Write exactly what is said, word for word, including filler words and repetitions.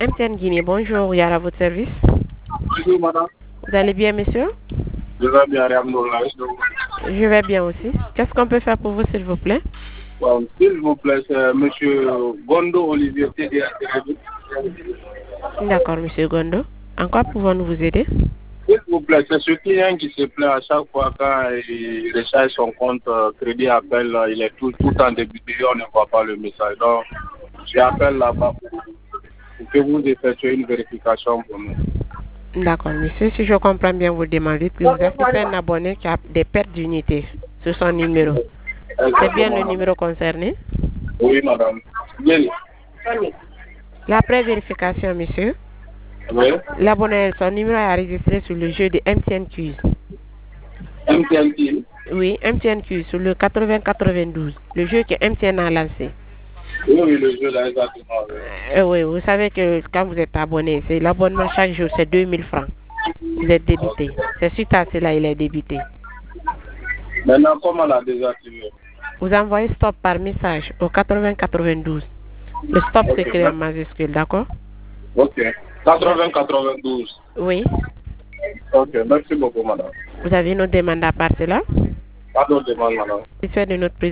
M T N Guinée, bonjour, Yara, à votre service. Bonjour madame. Vous allez bien, monsieur? Je vais bien, Ramdoulaye. Je vais bien aussi. Qu'est-ce qu'on peut faire pour vous, s'il vous plaît? Bon, s'il vous plaît, c'est monsieur Gondo Olivier T D A. D'accord, monsieur Gondo. En quoi pouvons-nous vous aider? S'il vous plaît, c'est ce client qui se plaît à chaque fois quand il recharge son compte euh, crédit appel, euh, il est tout, tout en débuté, on ne voit pas le message. Donc, j'appelle là-bas pour, pour que vous effectuez une vérification pour nous. D'accord, monsieur. Si je comprends bien vos demandes, que vous assistez un abonné qui a des pertes d'unité sur son numéro. C'est bien le numéro concerné? Oui, madame. Bien. La pré-vérification, monsieur. Oui. L'abonné, son numéro est enregistré sur le jeu de M T N Quiz. M T N Quiz? Oui, M T N Quiz sur le quatre-vingts quatre-vingt-douze. Le jeu que M T N a lancé. Oui, oui, le jeu là, exactement. Oui. Euh, oui, vous savez que quand vous êtes abonné, c'est l'abonnement chaque jour, c'est deux mille francs. Vous êtes débité. Okay. C'est suite à cela, il est débité. Maintenant, comment la désactiver? Vous envoyez stop par message au quatre-vingts quatre-vingt-douze. Le stop Okay, s'écrit en majuscule, d'accord? Ok. quatre-vingts quatre-vingt-douze. Oui. Ok, merci beaucoup, madame. Vous avez une autre demande à part cela? Pas d'autre demande, madame. Satisfait de notre